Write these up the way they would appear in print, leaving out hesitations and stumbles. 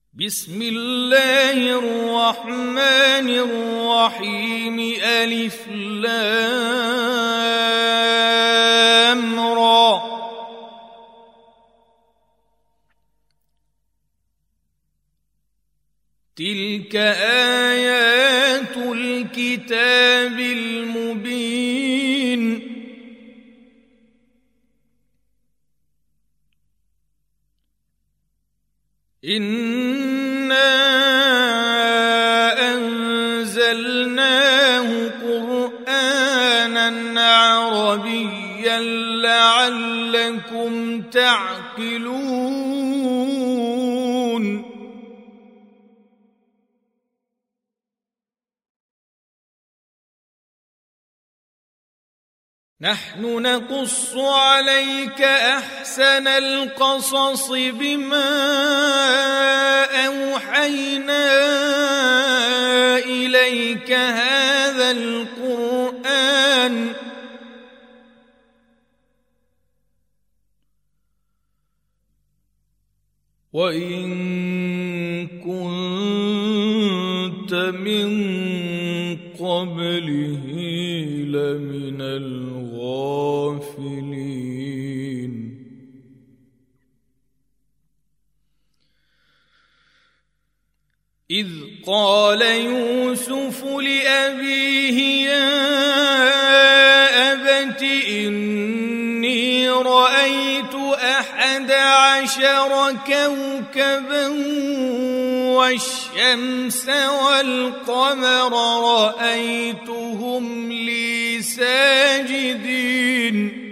بسم الله الرحمن الرحيم ألف لام را تلك آيات الكتاب المبين إنا أنزلناه قرآنا عربيا لعلكم تعقلون نحن نقص عليك أحسن القصص بما أوحينا إليك هذا القرآن وإن كنت من قبله لمن الغافلين إذ قال يوسف لأبيه يا أبت إني رأيت 11 كوكبا والشمس والقمر رأيتهم لي ساجدين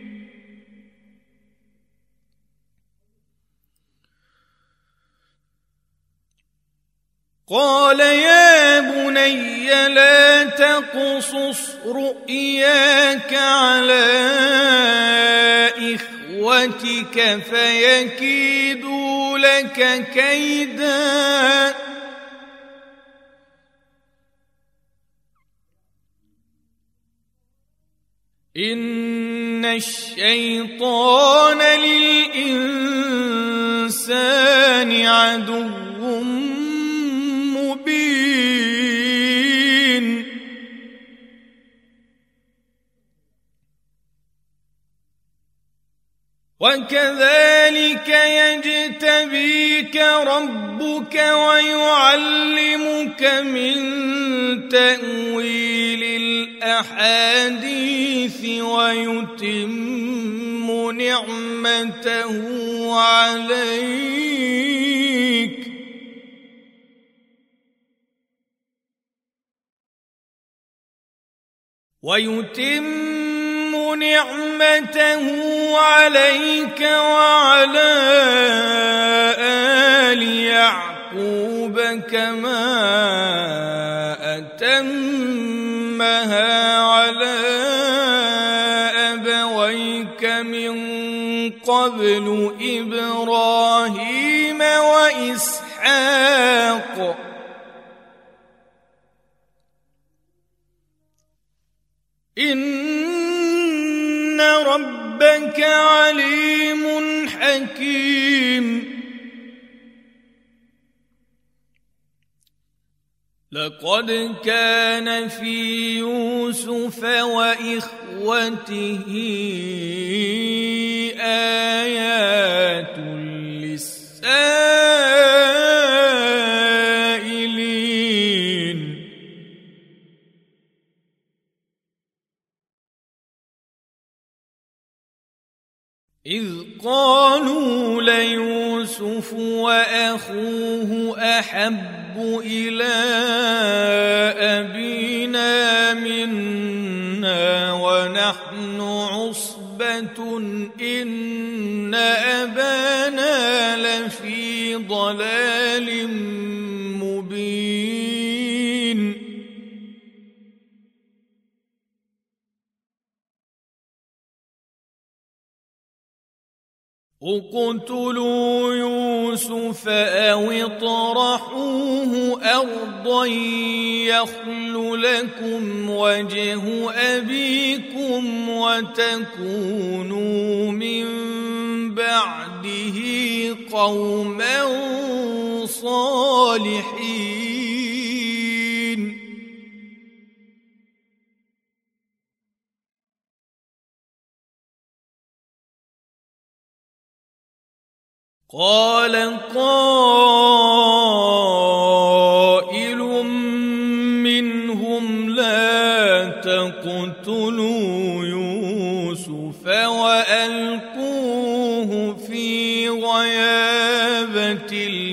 قال يا بني لا تقصص رؤياك على إخوتك فيكيدوا لك كيدا إن الشيطان للإنسان عدو مبين وكذلك يجتبيك ربك ويعلمك من تأويل الأحاديث ويتم نعمته عليك وعلى آل يعقوب كما أتمها على أبويك من قبل إبراهيم وإسحاق إن ربك عليم حكيم لقد كان في يوسف وإخوته آيات للسائلين إذ قالوا ليوسف وأخوه أحب إلى أبينا منا ونحن عصبة إن أبانا لفي ضلال مبين اقتلوا يوسف أو اطرحوه أرضا يخل لكم وجه أبيكم وتكونوا من بعده قوما صالحين الصالحين. قال قائل منهم لا تقتلوا يوسف وألقوه في غيابة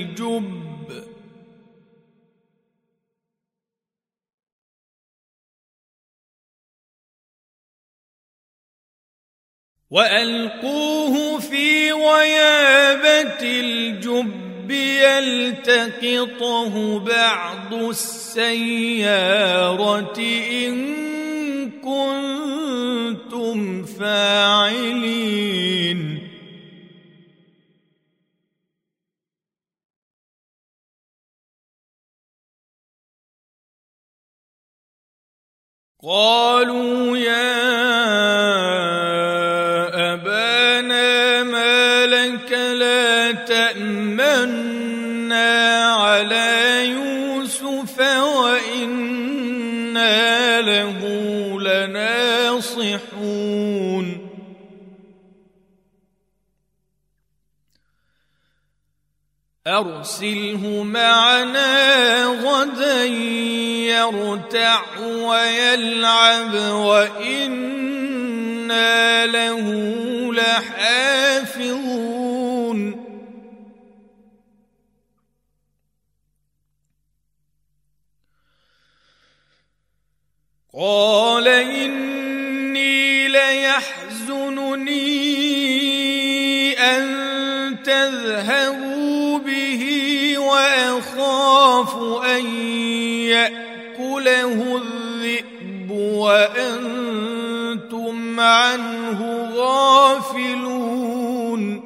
الجب يلتقطه بعض السيارة إن كنتم فاعلين. قالوا يا أبانا ما لك لا تأمنا على يوسف وإنا له لناصحون. أرسله معنا غدا يرتع ويلعب وإنا له لحافظون. قال إني ليحزنني أن تذهبوا به وأخاف أن يأكله الذئب وأنتم عنه غافلون.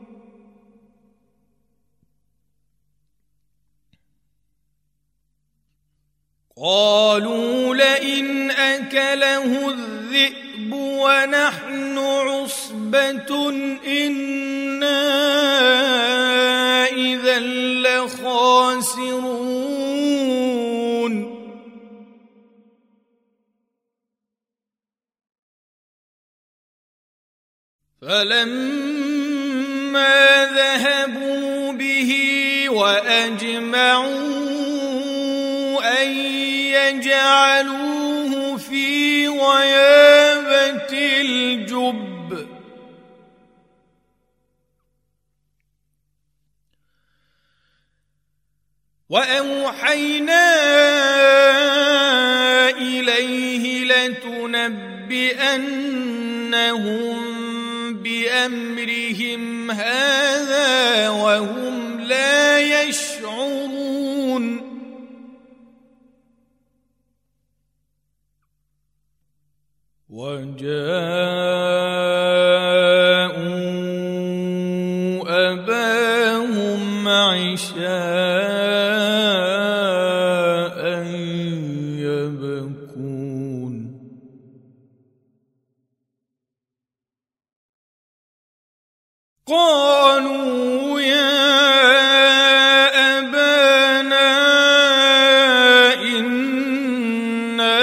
قالوا لئن أكله الذئب ونحن عصبة إنا إذا لخاسرون. فلما ذهبوا به وأجمعوا أن يجعلوه في غيابة الجب وأوحينا إليه لتنبئنهم بأمرهم هذا وهم لا يشعرون. وجاءوا أباهم عشاء يبكون. قالوا يا أبانا إنا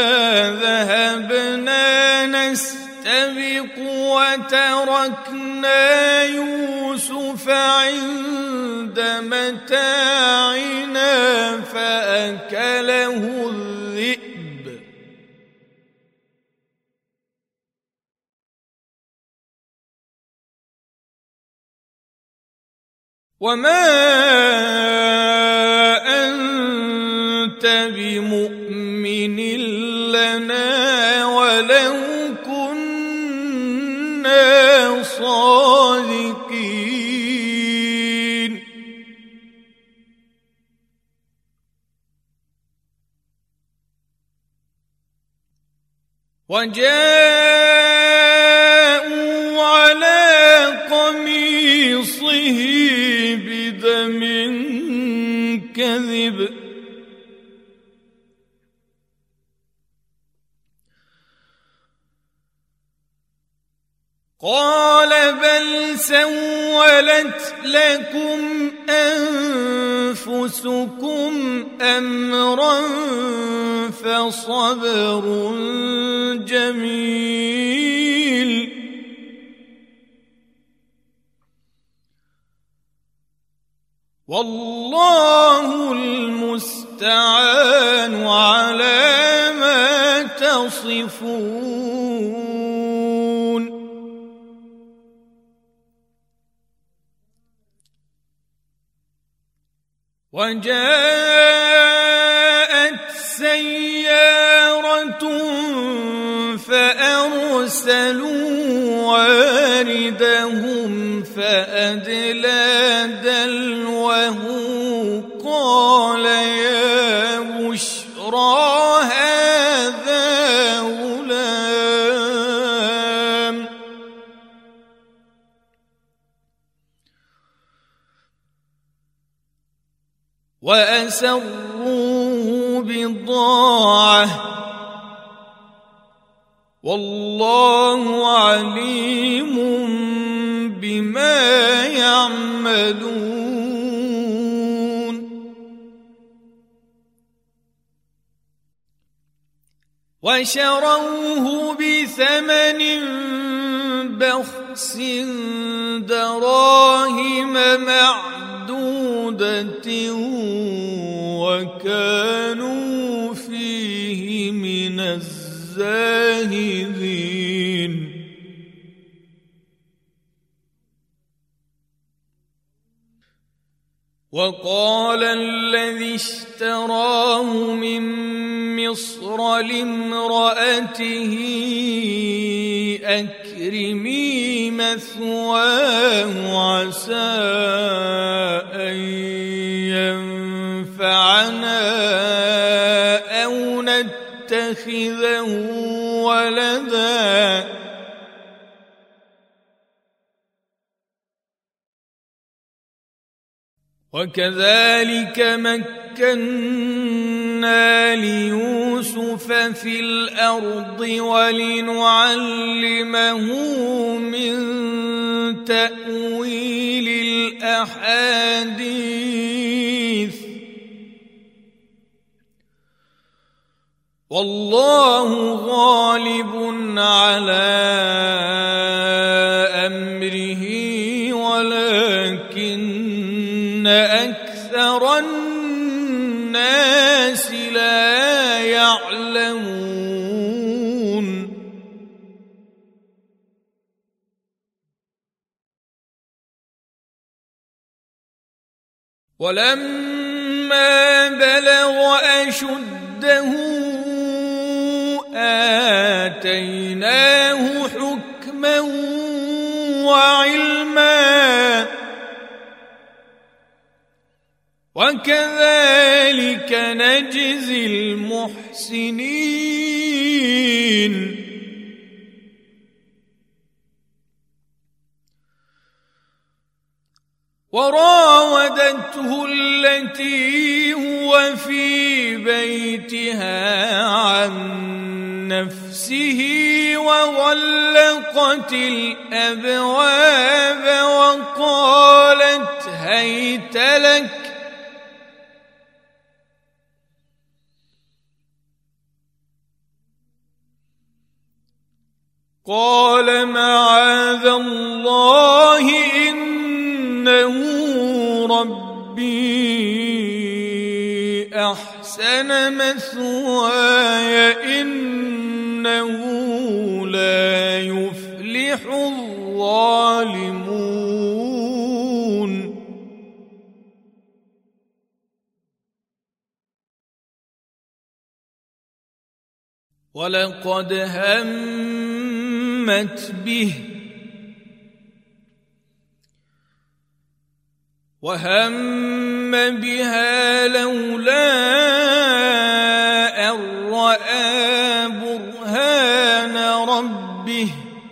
ذهبنا نستبق وتركنا يوسف عند متاعنا فأكله الذئب وما أنت بمؤمن لنا ولو كنا صادقين. وجاءوا على قميصه بدم كذب قال بل سولت لكم أنفسكم تسؤكم أمرا فصبر جميل والله المستعان على ما تصفون. وجاءت سيارة فأرسلوا واردهم فأدلى دلوه قال يا بشرى هذا غلام وأسروه بضاعة والله عليم بما يعملون. وشروه بثمن بخس دراهم معدودة وكانوا فيه من الزاهدين. وقال الذي اشتراه من مصر لامرأته أكرمي مثواه عسى أن ينفعنا أو نتخذه ولدا وكذلك مكنا ليوسف في الأرض ولنعلمه من تأويل الأحاديث والله غالب على أمره ولكن أكثر الناس لا يعلمون. ولما بلغ أشده آتيناه حكما وعلما وكذلك نجزي المحسنين. وراودته التي هو في بيتها عن نفسه وغلقت الأبواب وقالت هيت لك قال معاذ الله إنه ربي أحسن مثواي إنه لا يفلح الظالمون. ولقد همت به وهم بها لولا أن رأى برهان ربه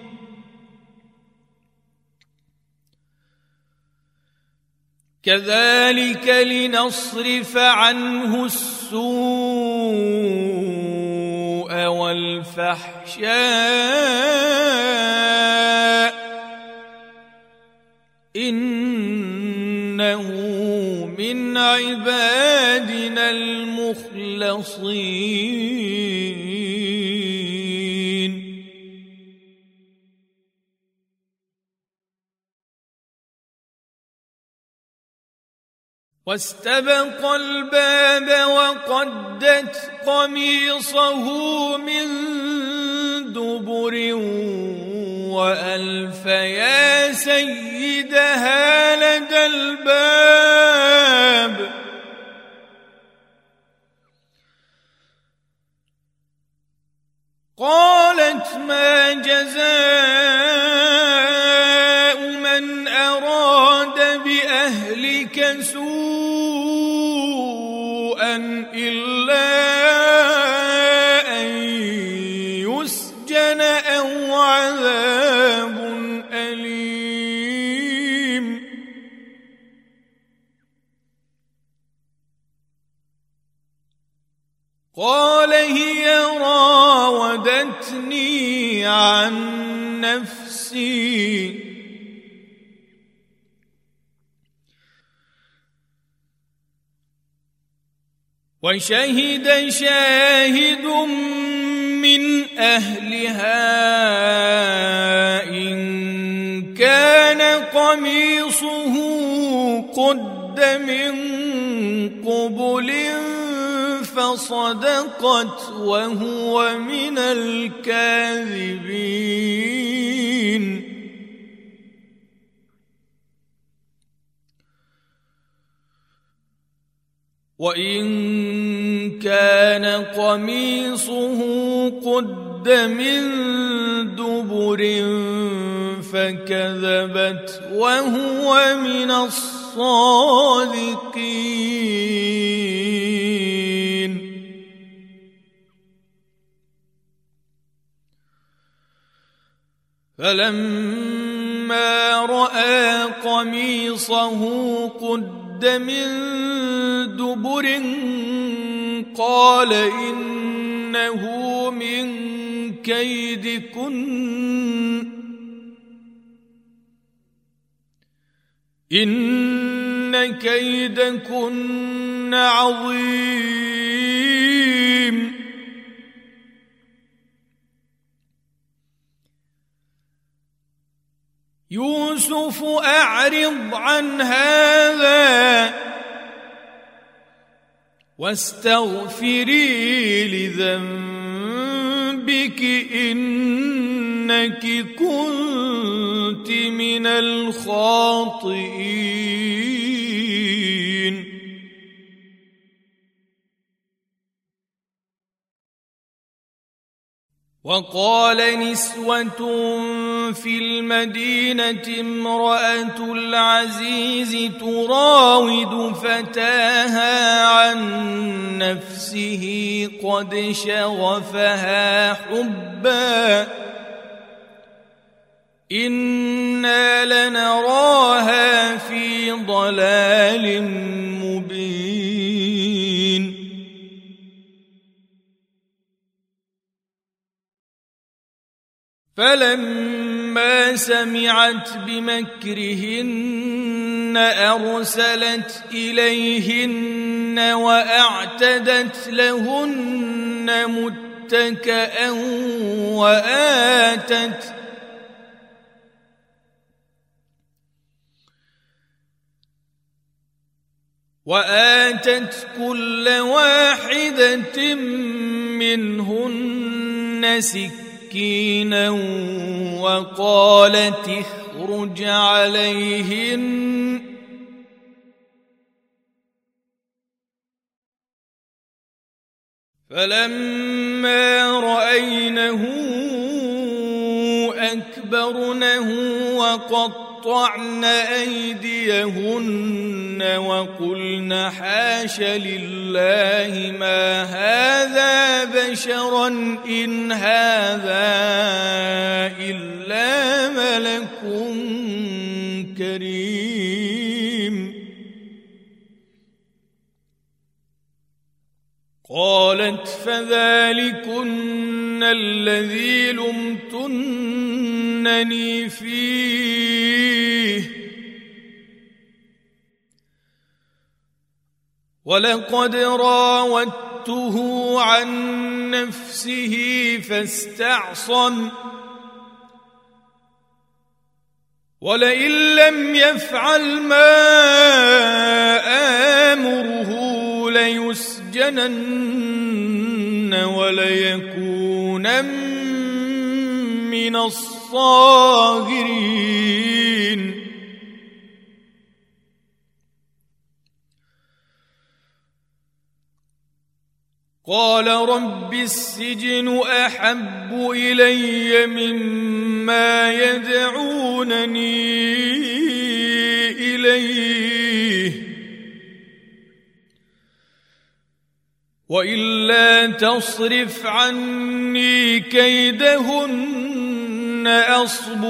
كذلك لنصرف عنه السوء والفحشاء إنه من من عبادنا المخلصين واستبق الباب وقدت قميصه من دبر وألف يا سيدها لدى الباب قالت ما جزاء من أراد بأهلك سوءا إلا أن يسجن أو عذاب أليم قال هي راودتني عن نفسي وشهد شاهد من أهلها إن كان قميصه قد من قبل فصدقت وهو من الكاذبين وإن كان قميصه قد من دبر فكذبت وهو من الصادقين فلما رأى قميصه قد من دبر قال إنه من كيدكن إن كيدكن عظيم يوسف أعرض عن هذا واستغفري لذنبك إنك كنت من الخاطئين وقال نسوة في المدينة امرأة العزيز تراود فتاها عن نفسه قد شغفها حبا إنا لنراها في ضلال مبين فلما سمعت بمكرهن أرسلت إليهن وأعتدت لهن متكئا وآتت كل واحدة منهن سكينا وقالت اخرج عليهن فلما رأينه أكبرنه وقطعن أيديهن وقلن حاش لله ما هذا بشرا إن هذا إلا ملك كريم قالت فذلكن الذي لمتنني فيه ولقد راودته عن نفسه فاستعصم ولئن لم يفعل ما آمره ليسجنن وليكونن من الصاغرين قال رب السجن أحب إلي مما يدعونني إليه وإلا تصرف عني كيدهن أصب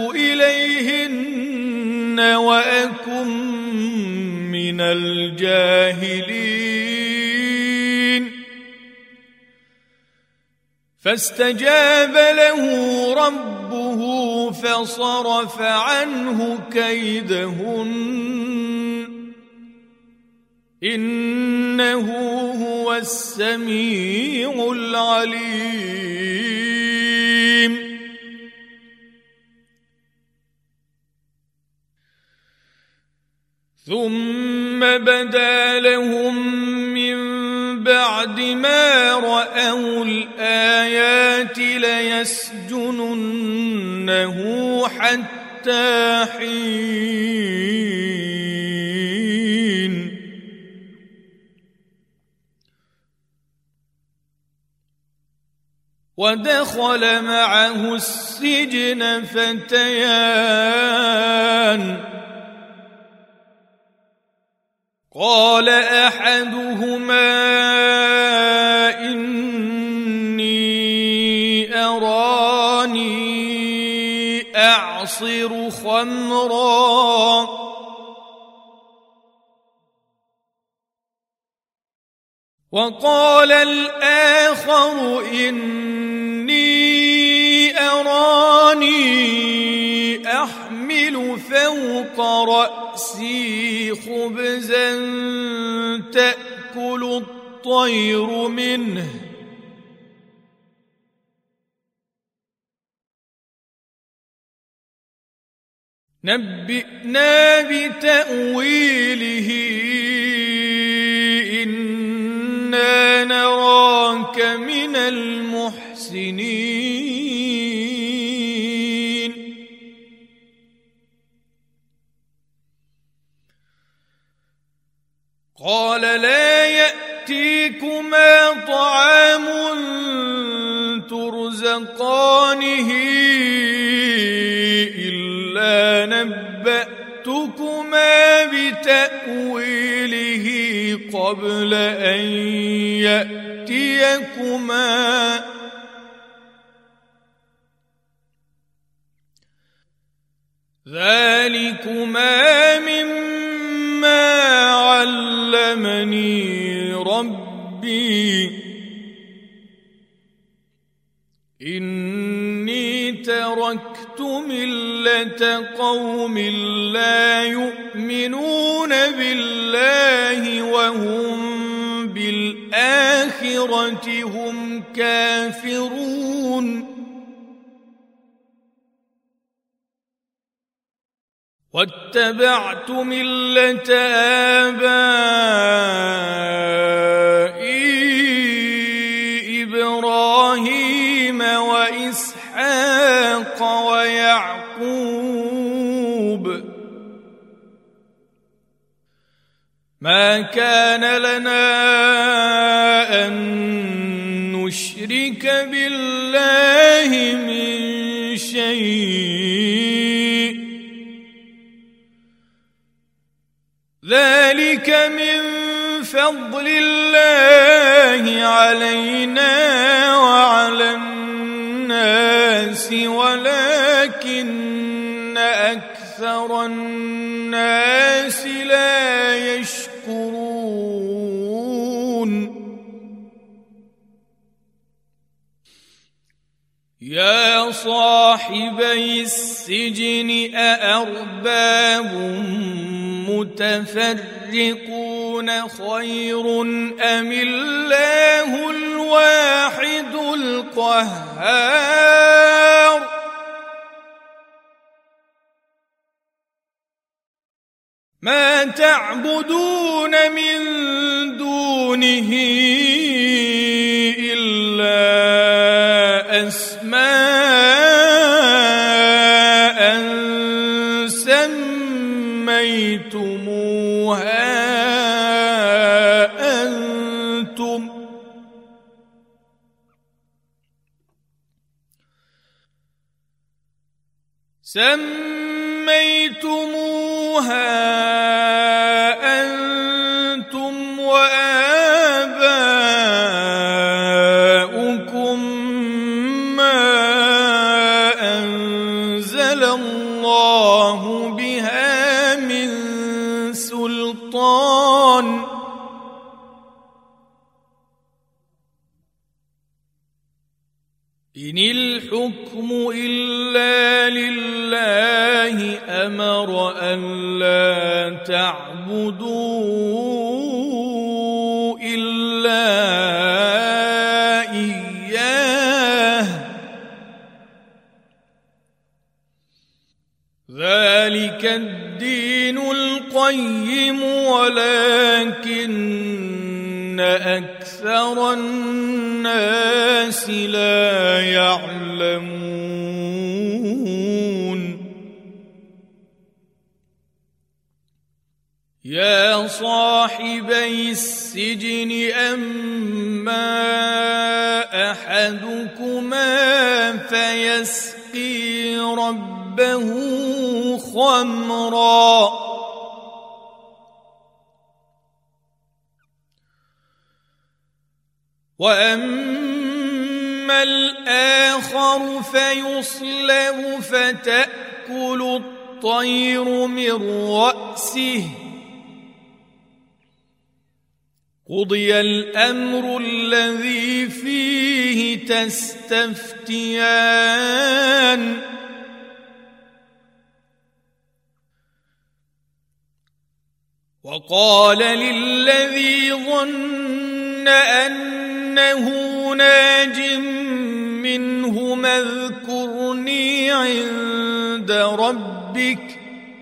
إليهن وأكن من الجاهلين فاستجاب له ربه فصرف عنه كيدهن إنه هو السميع العليم ثم بدا لهم من بعد ما رأوا الآيات ليسجننه حتى حين ودخل معه السجن فتيان قال أحدهما إني أراني أعصر خمرا وقال الآخر إني أراني أحمل فوق رأسي خبزا تأكل الطير منه نبئنا بتأويله إنا نراك من المحسنين قال لا يأتيكما طعام ترزقانه إلا نبأتكما بتأويله قبل أن يأتيكما ذلكما مما علمني ربي إني تركت ملة قوم لا يؤمنون بالله وهم بالآخرة هم كافرون واتبعت ملة آبائي إبراهيم وإسحاق ويعقوب ما كان لنا أن نشرك بالله من شيء ذلك من فضل الله علينا وعلى الناس ولكن أكثر الناس لا يشكرون يا صاحبي السجن أأرباب متفرقون يتبعون خير أم الله الواحد القهار ما تعبدون من دونه إلا أسماء سميتموها أنتم وآباؤكم ما أنزل الله بها من سلطان إن الحكم إلا لله أمر ألا تعبدوا إلا إياه ذلك الدين القيم ولكن أكثر الناس لا يعلمون يا صاحبي السجن أما أحدكما فيسقي ربه خمرا وأما الآخر فيصلب فتأكل الطير من رأسه قضي الأمر الذي فيه تستفتيان وقال للذي ظن أنه ناج منهما اذكرني عند ربك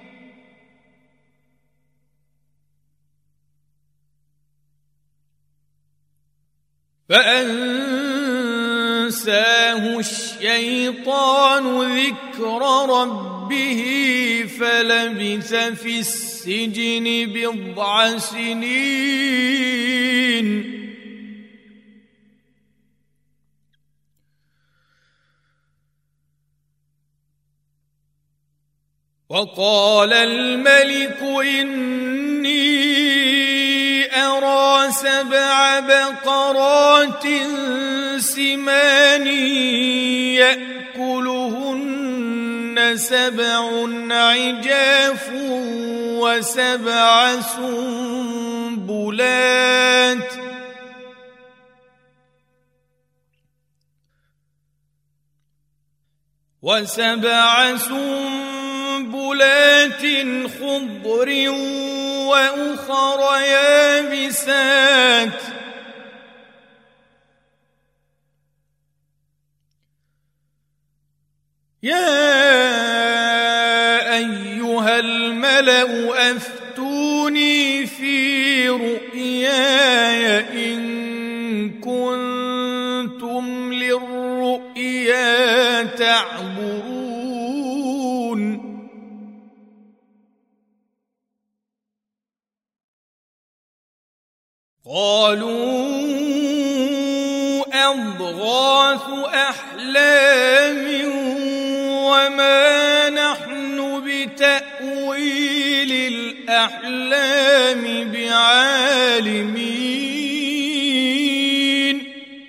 فأنساه الشيطان ذكر ربه فلبث في السجن بضع سنين وقال الملك إني أرى 7 بقرات سمان يأكلهن 7 عجاف و7 سنبلات خضر وأخر يابسات يا أيها الملأ أفتوني في رؤياي إن كنتم للرؤيا تعبرون قالوا أضغاث أحلام وما نحن بتأويل الأحلام بعالمين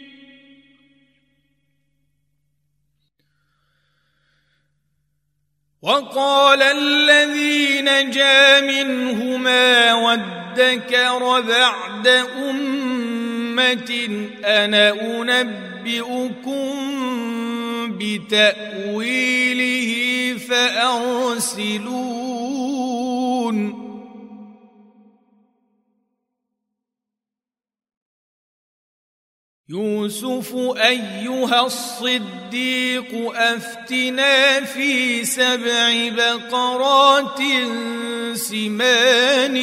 وقال الذي نجا منهما وادكر بعد أمة أنا أنبئكم بتأويله فأرسلون يوسف أيها الصديق أفتنا في 7 بقرات سمان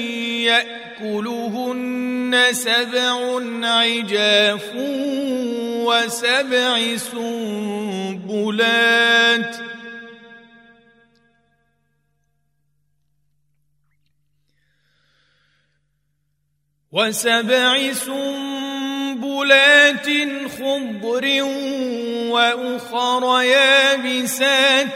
يأكلهن 7 عجاف و7 سنبلات خضر وأخر يابسات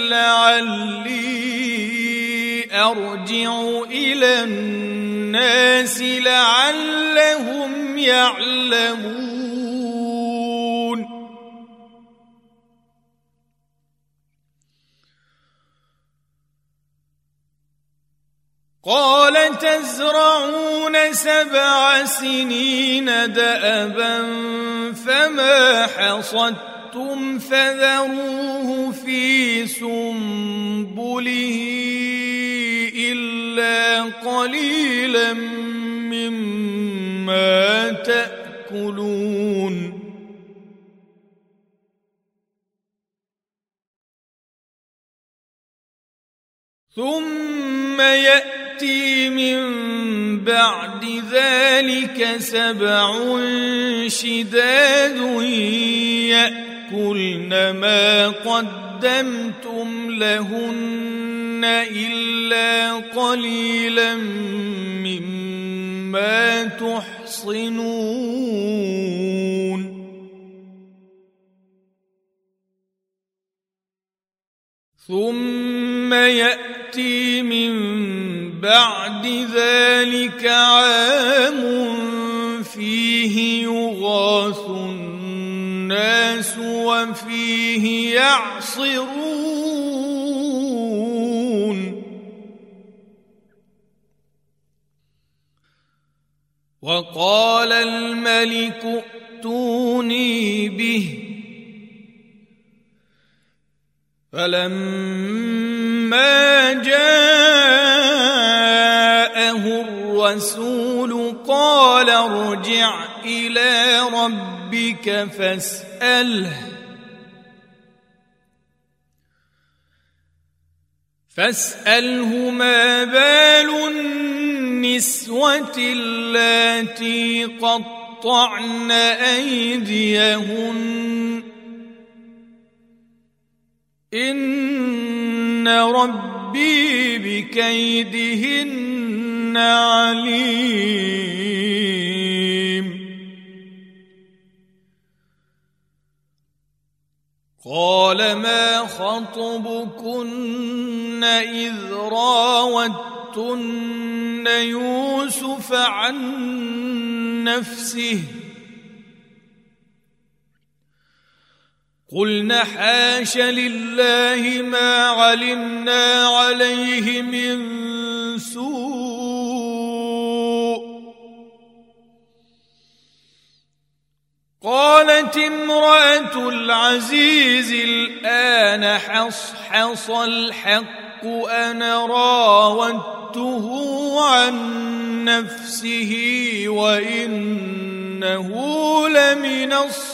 لعلي أرجع إلى الناس لعلهم يعلمون قال تزرعون 7 سنين دأبا فما حصدتم فذروه في سنبله إلا قليلا مما تأكلون ثم يأتي من بعد ذلك 7 شداد يأكلن ما قدمتم لهن إلا قليلا مما تحصنون ثم يأتي من بعد ذلك عام فيه يغاث الناس وفيه يعصرون وقال الملك ائتوني به فلما جاءه الرسول قال ارجع إلى ربك فاسأله ما بال النسوة اللاتي قطعن أيديهن إن ربي بكيدهن عليم قال ما خطبكن إذ راوتن يوسف عن نفسه قلنا حاش لله ما علمنا عليه من سوء قالت امرأة العزيز الآن حصحص الحق أنا راودته عن نفسه وإنه لمن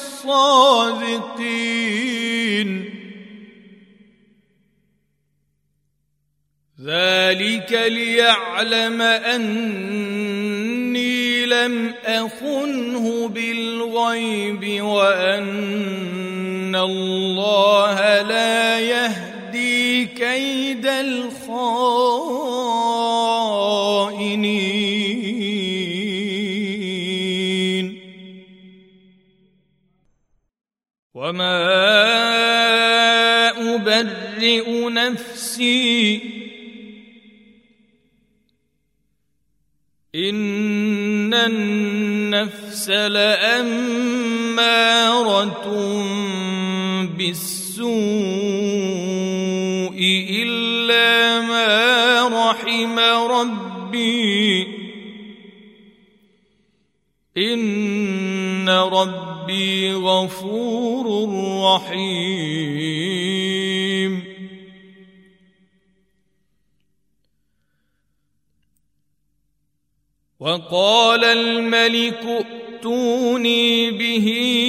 الصادقين ذلك ليعلم أني لم أخنه بالغيب وأن الله لا يهدي كيد الخائنين وما أبرئ نفسي إن النفس لأمارة بالسوء إلا ما رحم ربي إن ربي غفور رحيم وقال الملك ائتوني به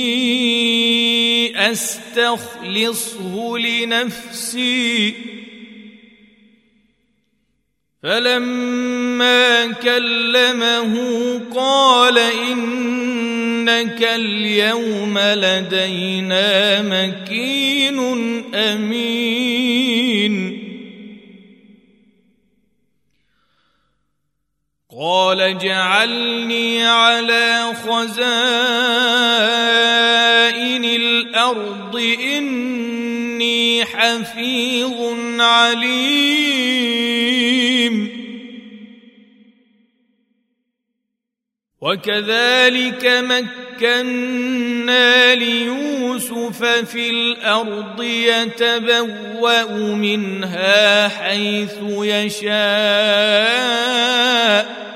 أستخلصه لنفسي. فلما كلمه قال إنك اليوم لدينا مكين أمين. قال اجعلني على خزائن الأرض إني حفيظ عليم. وكذلك مكنا ليوسف في الأرض يتبوأ منها حيث يشاء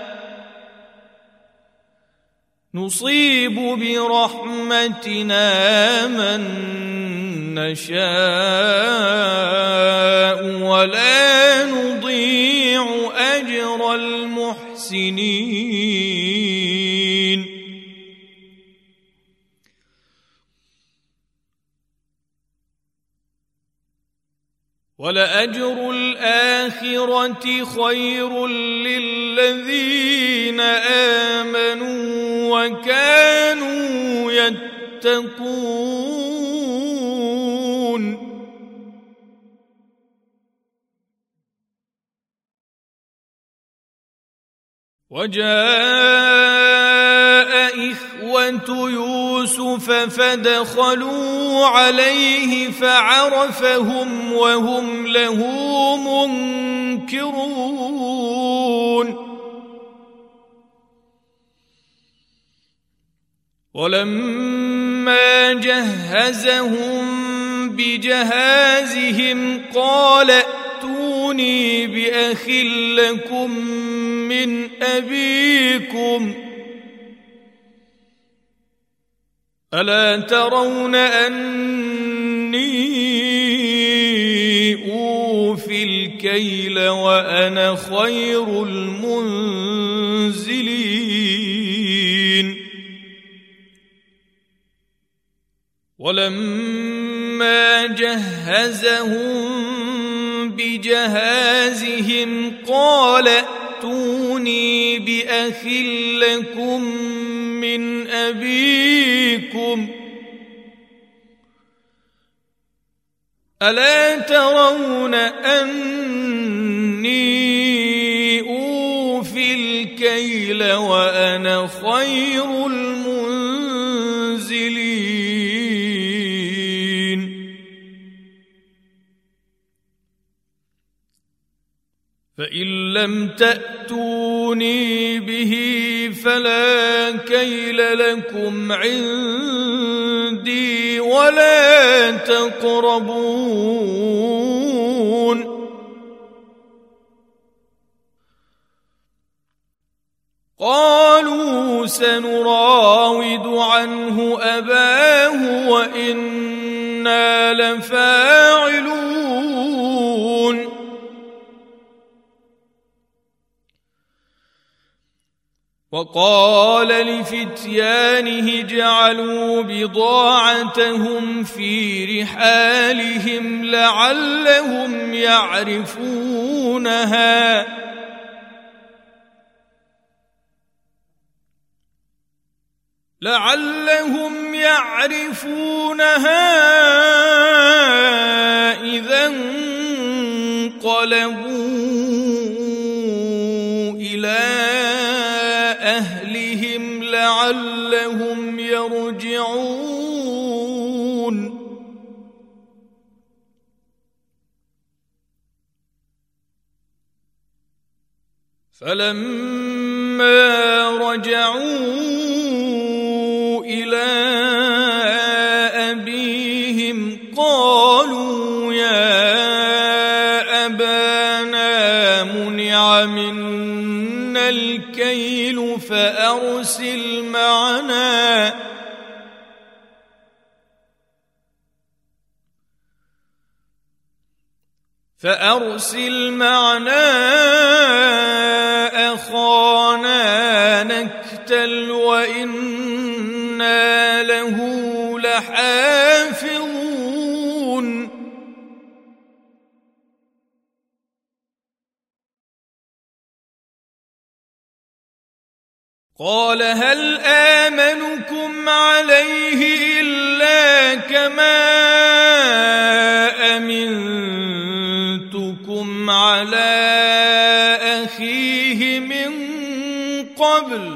نصيب برحمتنا من نشاء ولا نضيع أجر المحسنين. ولأجر الآخرة خير للذين آمنوا وكانوا يتقون. وجاء إخوة يوسف فدخلوا عليه فعرفهم وهم له منكرون. ولما جهزهم بجهازهم قال ائتوني بأخ لكم من أبيكم ألا ترون أني أوفي الكيل وأنا خير المنزلين. ولما جهزهم بجهازهم قال ائتوني بأخ لكم من أبيكم ألا ترون أني أوفي الكيل وأنا خير المنزلين. فإن لم تأتوني به فلا كيل لكم عندي ولا تقربون. قالوا سنراود عنه أباه وإنا لفاعلون. وقال لفتيانه اجعلوا بضاعتهم في رحالهم لعلهم يعرفونها إذا انقلبوا إلى أهلهم لعلهم يرجعون. فلما رجعوا إلى أبيهم قالوا يا أبانا منع منا الكيل فأرسل معنا أخانا نكتل وإنا وإنا له لحافظون قال هل آمنكم عليه إلا كما أمنتكم على أخيه من قبل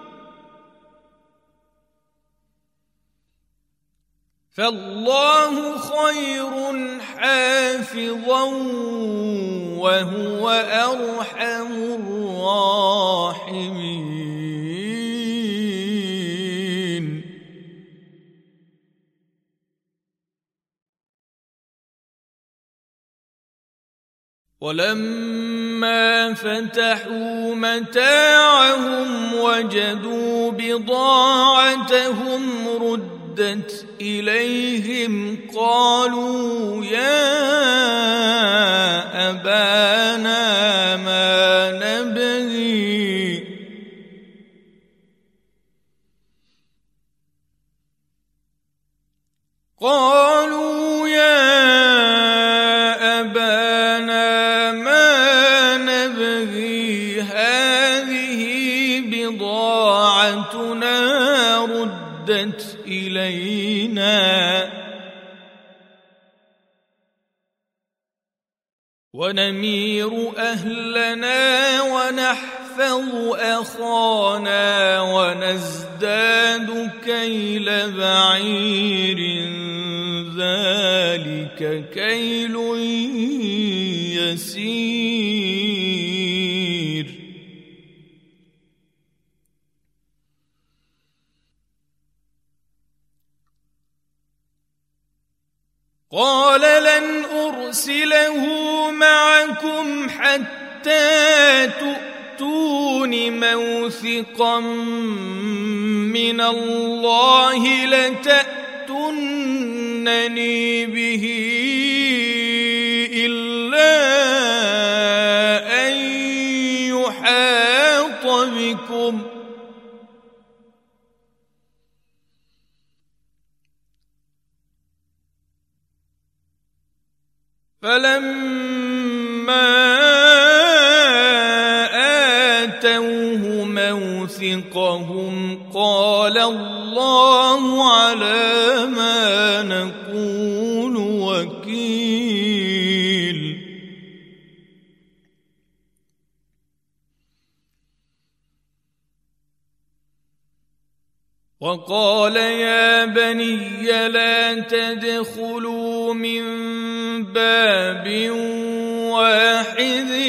فالله خير حافظا وهو أرحم الراحمين ولما فتحوا متاعهم وجدوا بضاعتهم ردت إليهم قالوا يا أبانا ما نبغي قالوا يا أبانا ما نبغي هذه بضاعتنا ردت إلينا ونمير أهلنا ونحفظ أخانا ونزداد كيل بعير ذلك كيل يسير قال لن أرسله معكم حتى تؤتون موثقا من الله لتأتونني به إلا أن يحاط بكم فلما آتوه موثقهم قال الله على ما نقول وكيل وقال يا بني لا تدخلوا من باب واحد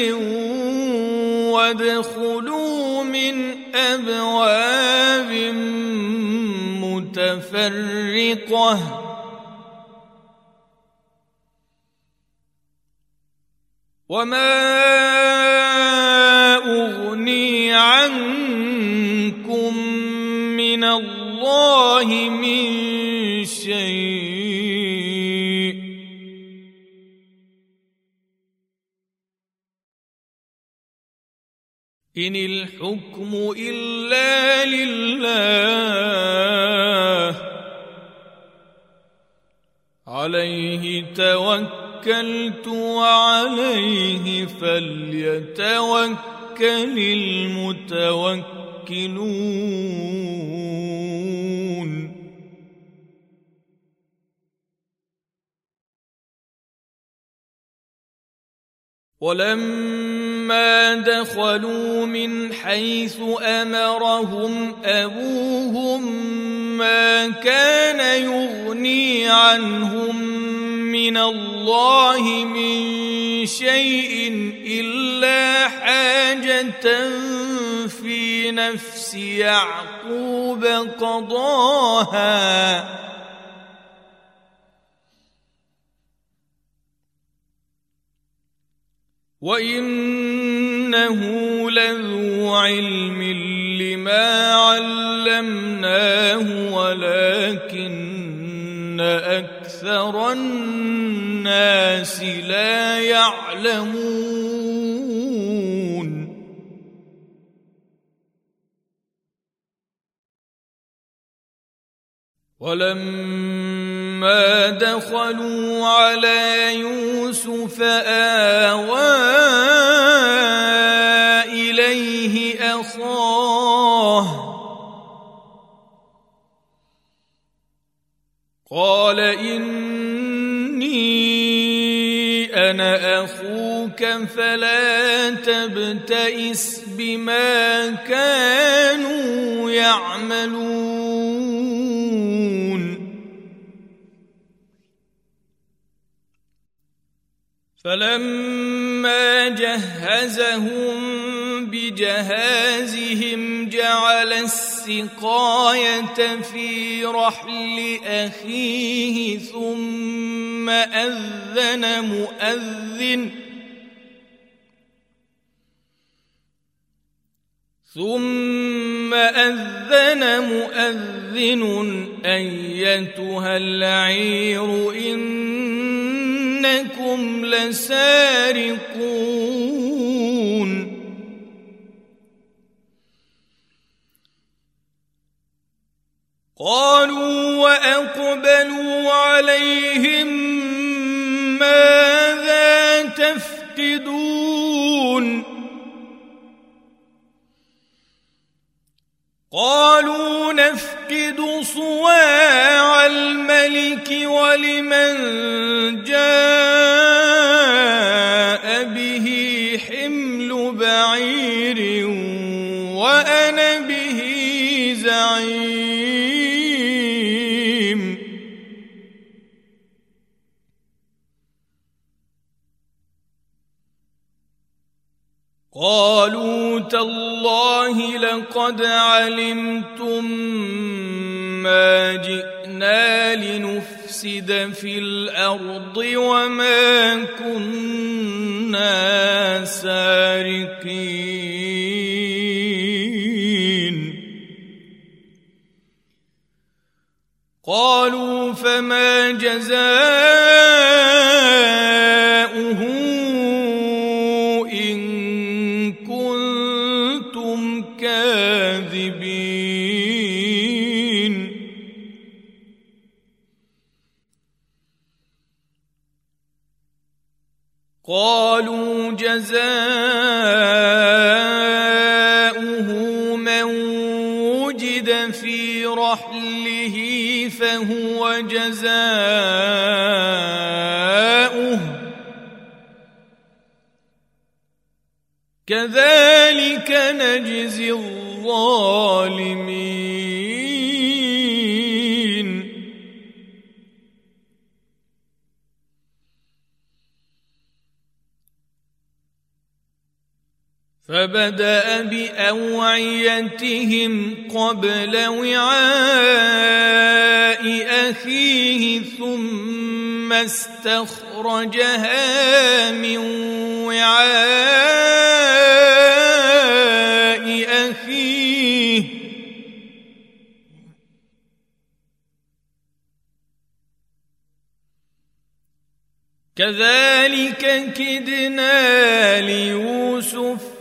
وادخلوا من أبواب متفرقة وما أغني عنكم من الله من شيء إن الحكم إلا لله عليه توكلت وعليه فليتوكل المتوكلون ولما دخلوا من حيث أمرهم أبوهم ما كان يغني عنهم من الله من شيء إلا حاجة في نفس يعقوب قضاها وإنه لذو علم لما علمناه ولكن أكثر الناس لا يعلمون ولما دخلوا على يوسف آوى إليه أخاه قال إني أنا أخوك فلا تبتئس بما كانوا يعملون فلما جهزهم بجهازهم جعل السقاية في رحل أخيه ثم أذن مؤذن أيتها العير إنكم لسارقون قالوا وأقبلوا عليهم ماذا تفقدون قالوا نفقد صواع الملك ولمن جاء به حمل بعير وأنا به زعيم قالوا تالله لقد علمتم ما جئنا لنفسد في الأرض وما كنا سارقين قالوا فما جزاؤه كاذبين قالوا جزاؤه من وجد في رحله فهو جزاؤه كذلك نجزي الظالمين فبدأ بأوعيتهم قبل وعاء أخيه ثم استخرجها من وعاء أخيه كذلك كدنا ليوسف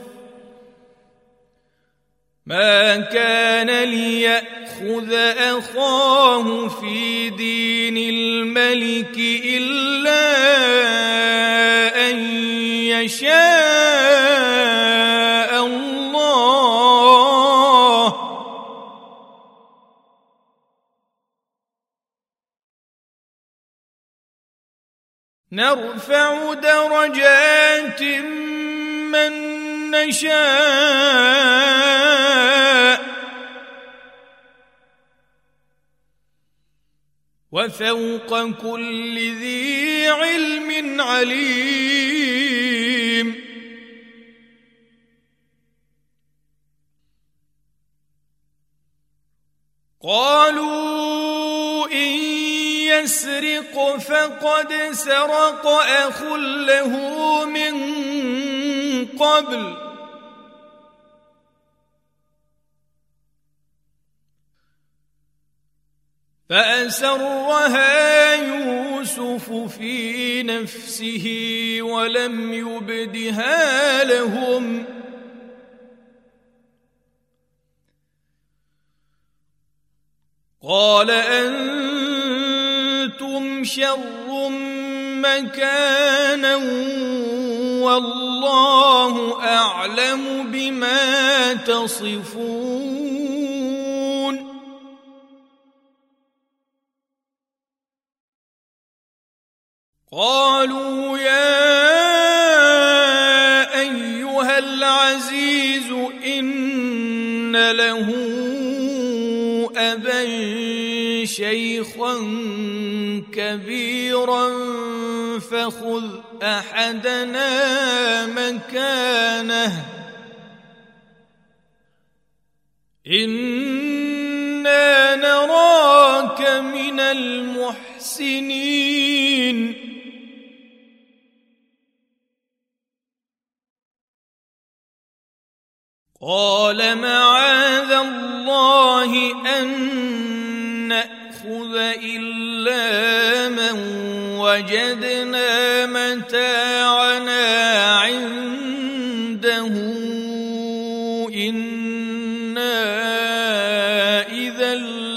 ما كان ليأخذ أخاه في دين الملك إلا أن يشاء الله نرفع درجات من نشاء وفوق كل ذي علم عليم قالوا إن يسرق فقد سرق أخ له من قبل فأسرها يوسف في نفسه ولم يبدها لهم قال أنتم شر مكانا والله أعلم بما تصفون قالوا يا أيها العزيز إن له أبا شيخا كبيرا فخذ أحدنا مكانه إنا نراك من المحسنين قال معاذ الله أن نأخذ إلا من وجدنا متاعنا عنده إنا إذا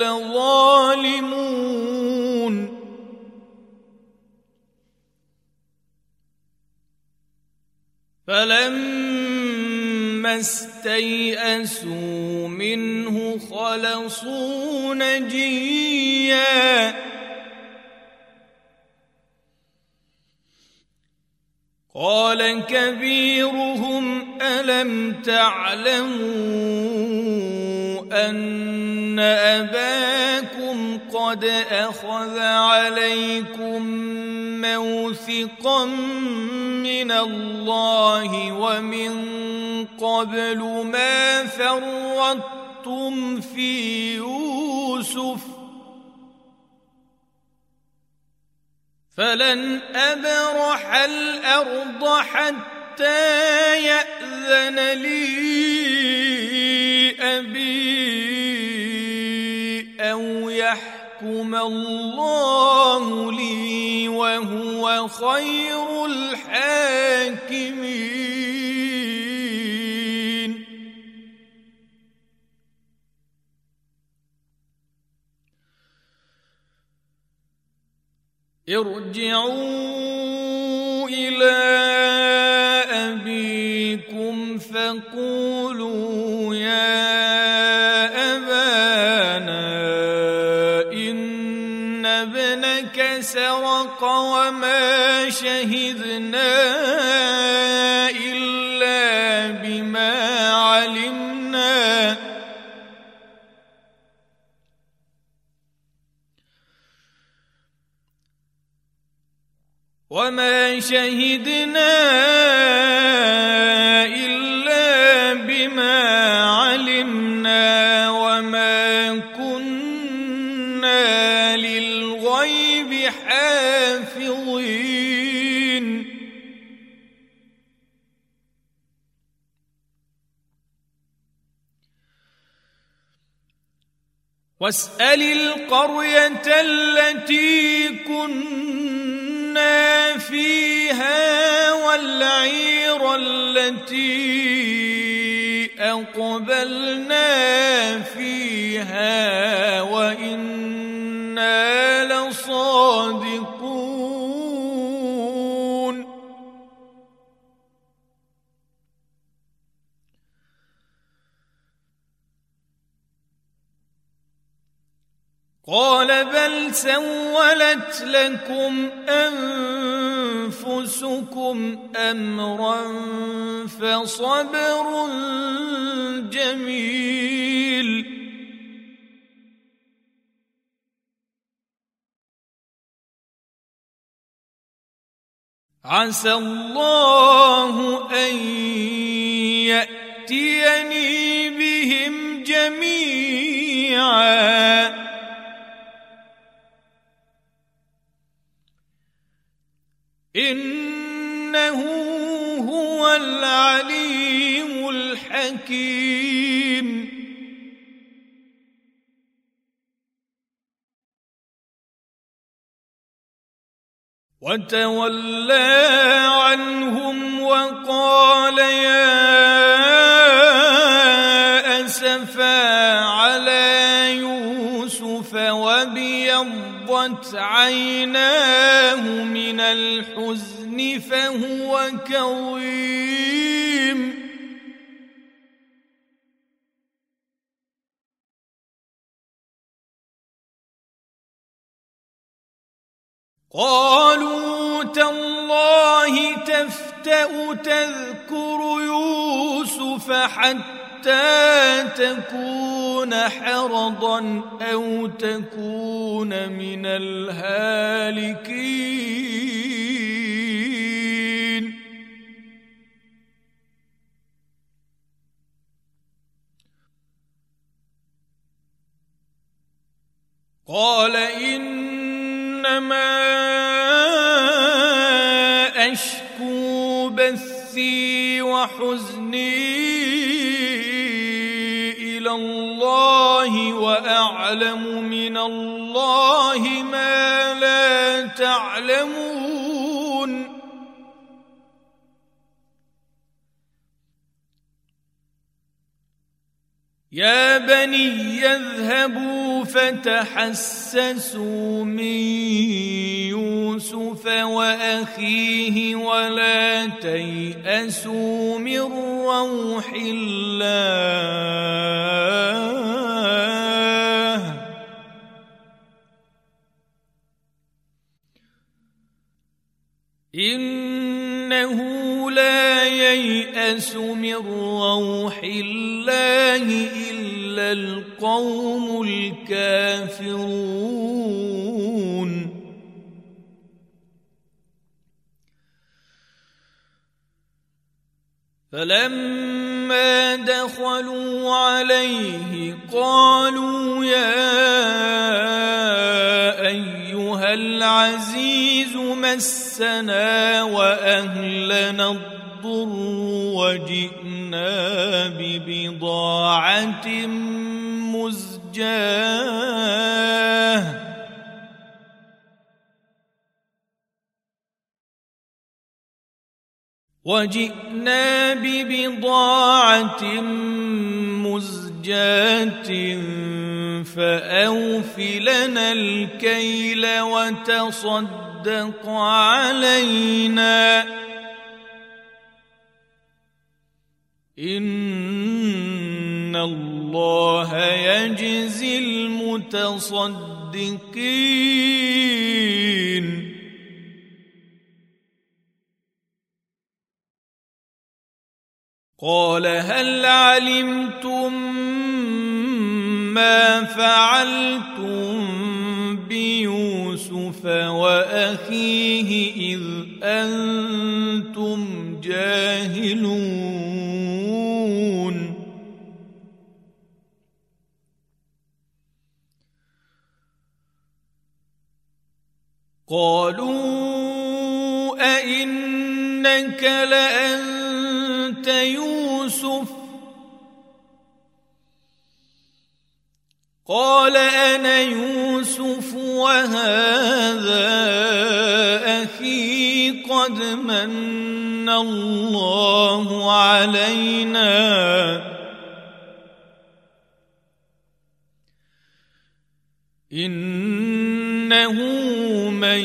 لظالمون فلما استيئسوا منه خلصوا نجيا قال كبيرهم ألم تعلموا أن أباكم قد أخذ عليكم موثقا من الله ومن قبل ما فرطتم في يوسف فلن أبرح الأرض حتى يأذن لي أبي أو يحكم الله لي وهو خير الحاكمين ارجعوا إلى أبيكم فقولوا يا أبانا إن ابنك سرق وما شهدنا إلا بما علمنا وما كنا للغيب حافظين واسأل القرية التي كنا فيها والعير التي أقبلنا فيها وإنا لصادقون قال بل سولت لكم أنفسكم أمرا فصبر جميل عسى الله أن يأتيني بهم جميعا إنه هو العليم الحكيم وتولى عنهم وقال يا أسفا على يوسف يوسف وابيضت عيناه من الحزن فهو كظيم قالوا تالله تفتأ تذكر يوسف حتى تكون حرضا أو تكون من الهالكين قال إنما أشكو بثي وحزني إلى الله وأعلم من الله ما لا تعلمون يا بني يذهبوا فتحسسوا من يوسف وأخيه ولا تيأسوا من روح الله إنه لا ييأس من روح الله إلا القوم الكافرون فلما دخلوا عليه قالوا يا أيها العزيز مسنا وأهلنا الضر وجئنا ببضاعة مزجاة فأوف لنا الكيل وتصدق علينا إن الله يجزي المتصدقين قال هل علمتم ما فعلتم بيوسف وأخيه إذ أنتم جاهلون قالوا أئنك لأنت يوسف قال أنا يوسف وهذا أخي قد من الله علينا إنه من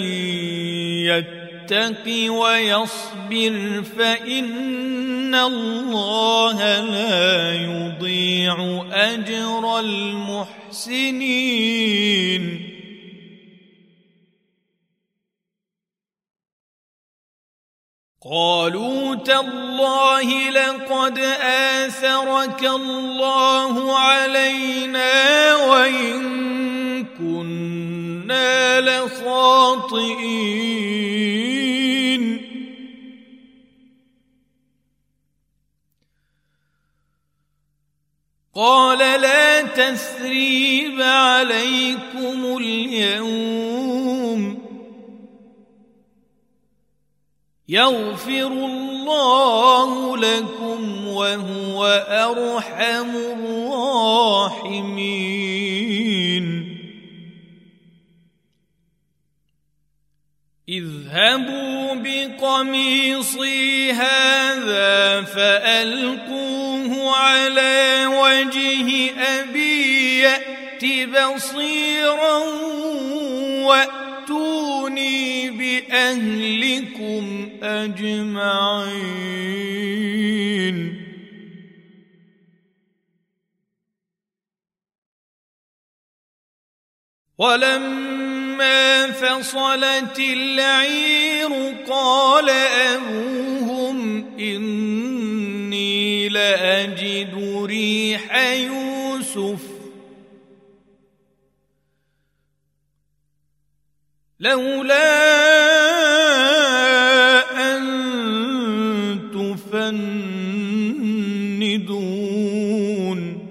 يتق ويصبر فإن الله لا يضيع أجر المحسنين قالوا تالله لقد آثرك الله علينا وإن كنا لخاطئين قال لا تثريب عليكم اليوم يغفر الله لكم وهو أرحم الراحمين اذهبوا بقميصي هذا فألقوه على وجه أبي يأت بصيرا وأتوني بأهلكم أجمعين. ولما فصلت العير قال أبوهم إني لأجد ريح يوسف لولا أن تفندون.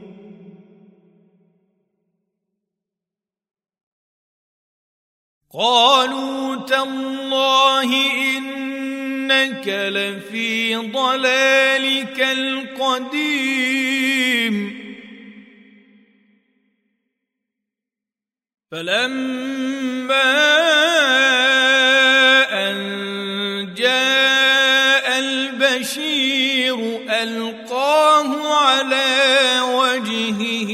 قالوا تالله إنك لفي ضلالك القديم. فلما أن جاء البشير ألقاه على وجهه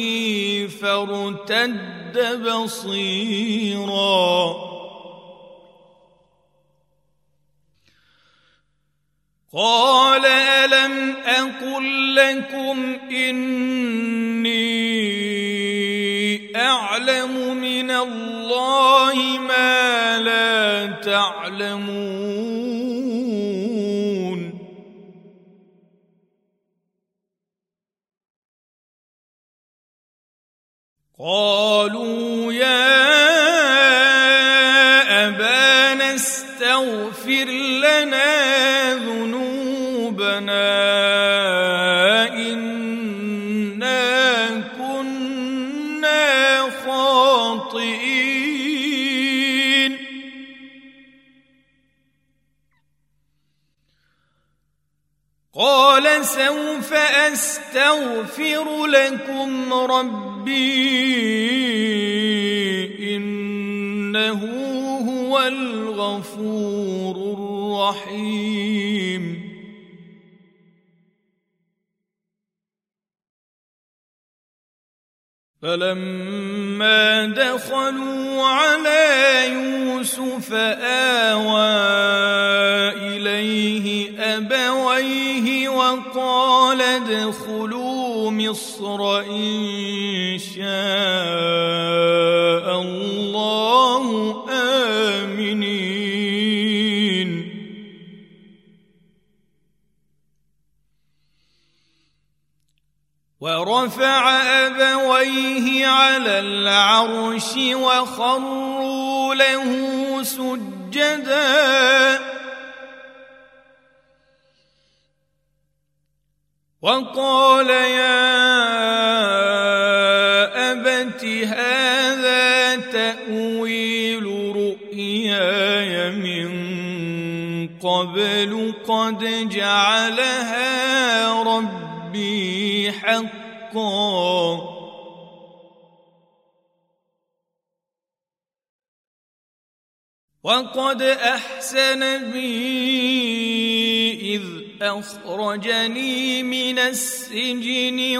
فارتد بصيرا قال ألم أقل لكم إني أعلم من الله ما لا تعلمون. قالوا يا أبانا استغفر لنا ذنوبنا إنا كنا خاطئين. قال سوف أستغفر لكم ربي إنه هو الغفور الرحيم. فلما دخلوا على يوسف آوى إليه أبويه وقال ادخلوا مصر إن شاء الله آمنين. ورفع أبويه على العرش وخروا له سجدا وقال يا أبت هذا تأويل رؤياي من قبل قد جعلها ربي حقا وقد أحسن بي إذ أخرجني من السجن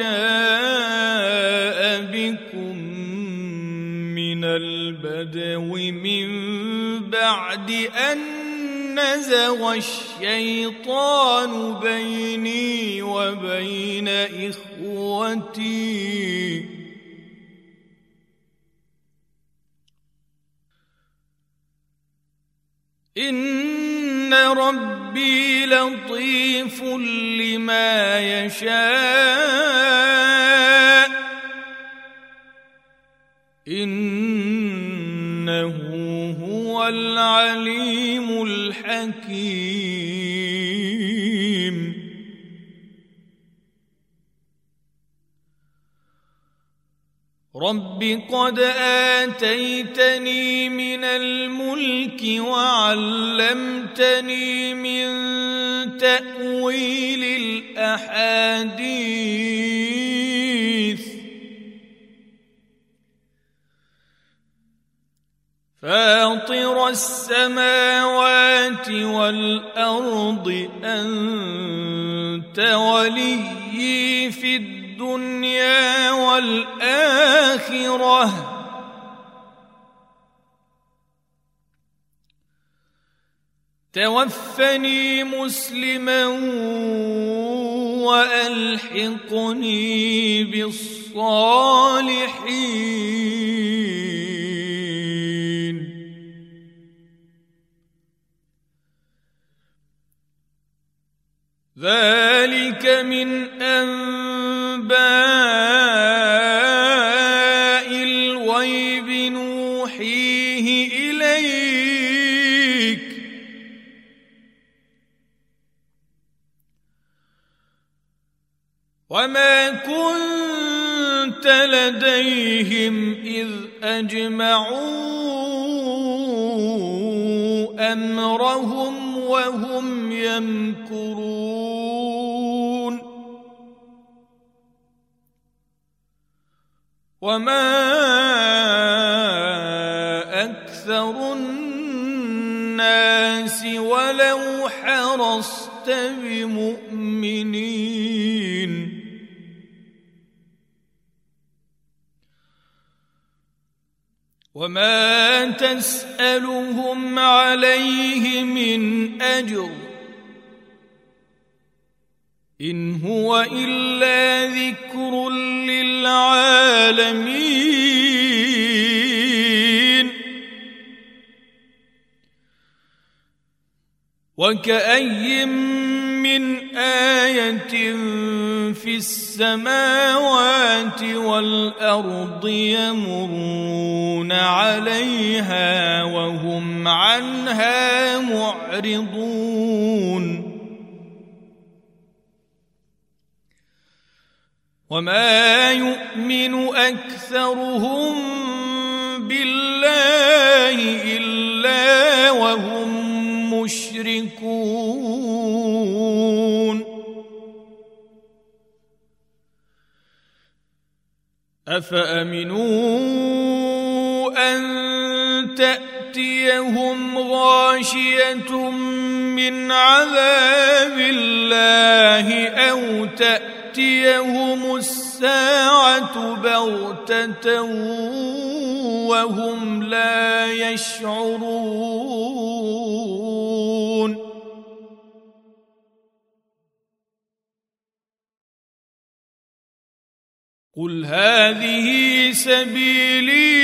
وجاء بكم من البدو من بعد أن نزغ الشيطان بيني وبين إخوتي إن ربي لطيف لما يشاء إنه هو العليم الحكيم. رب قد آتيتني من الملك وعلمتني من تأويل الأحاديث فاطر السماوات والأرض أنت وليي في الدنيا والآخرة الآخرة توفني مسلما وألحقني بالصالحين. ذلك من أنباء الغيب نوحيه إليك وما كنت لديهم إذ أجمعوا أمرهم وهم يمكرون. وما أكثر الناس ولو حرصت بمؤمنين. وما تسألهم عليه من أجر إن هو إلا ذكر للعالمين. وكأي من آية في السماوات والأرض يمرون عليها وهم عنها معرضون. وما يؤمن أكثرهم بالله إلا وهم مشركون. أفأمنوا أن تأتيهم غاشية من عذاب الله أو تأتيهم الساعة بغتة وهم لا يشعرون. قل هذه سبيلي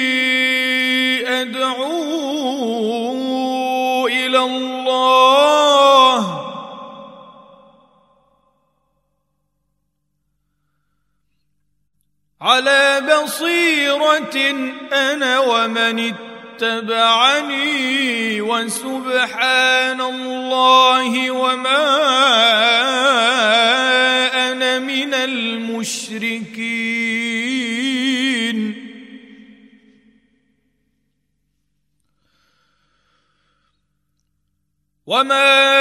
أدعو إلى الله على بصيرة أنا ومن اتبعني وسبحان الله وما أنا من المشركين. وما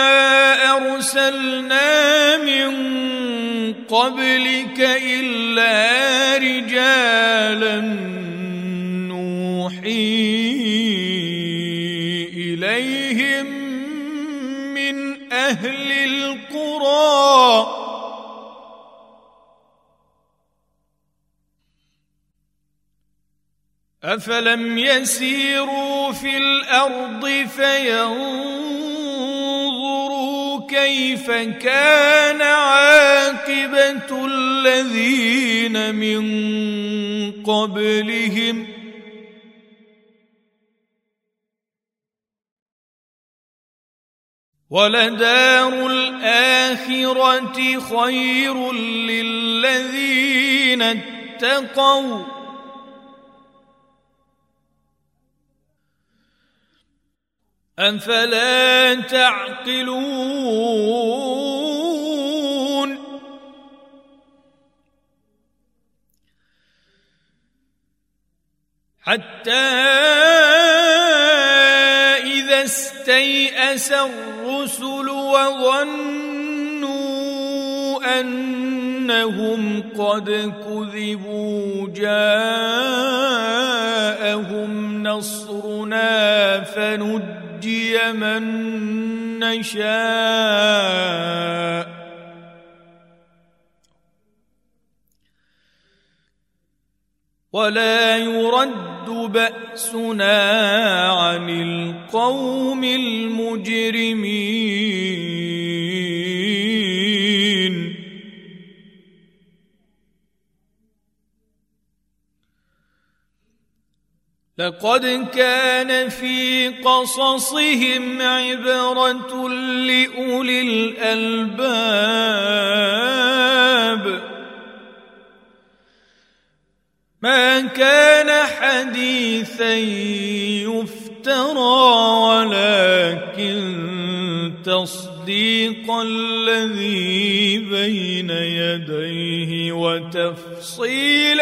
أرسلنا من قبلك إلا رجالا نوحي إليهم من أهل القرى أفلم يسيروا في الأرض فينظروا كيف كان عاقبة الذين من قبلهم ولدار الآخرة خير للذين اتقوا أفلا تعقلون. حتى إذا استيأس الرسل وظنوا أنهم قد كذبوا جاءهم نصرنا فنجي من نشاء ولا يرد بأسنا عن القوم المجرمين لقد كان في قصصهم عبرة لأولي الألباب ما كان حديثا يفترى ولكن تصديق الذي بين يديه وتفصيل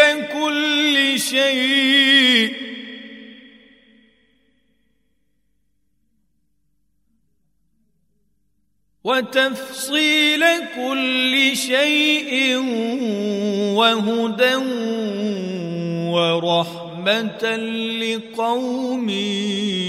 كل شيء وهدى ورحمة لقوم